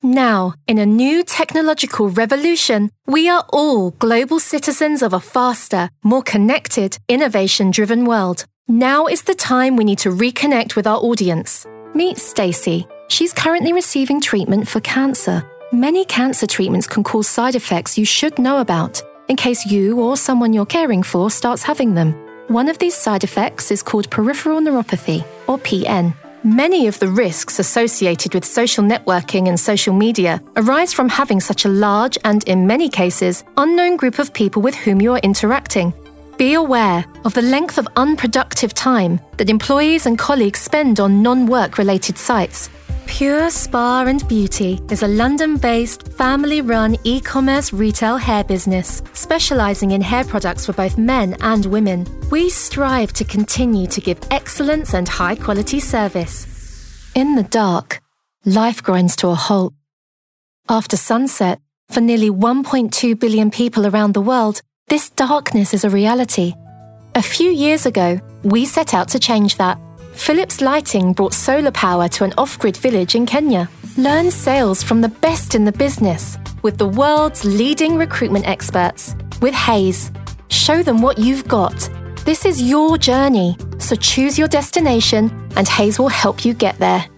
Now, in a new technological revolution, we are all global citizens of a faster, more connected, innovation-driven world. Now is the time we need to reconnect with our audience. Meet Stacey. She's currently receiving treatment for cancer. Many cancer treatments can cause side effects you should know about, in case you or someone you're caring for starts having them. One of these side effects is called peripheral neuropathy, or PN. Many of the risks associated with social networking and social media arise from having such a large and, in many cases, unknown group of people with whom you are interacting. Be aware of the length of unproductive time that employees and colleagues spend on non-work-related sites. Pure Spa and Beauty is a London-based, family-run e-commerce retail hair business, specialising in hair products for both men and women. We strive to continue to give excellence and high-quality service. In the dark, life grinds to a halt. After sunset, for nearly 1.2 billion people around the world, this darkness is a reality. A few years ago, we set out to change that. Philips Lighting brought solar power to an off-grid village in Kenya. Learn sales from the best in the business with the world's leading recruitment experts. With Hays, show them what you've got. This is your journey, so choose your destination and Hays will help you get there.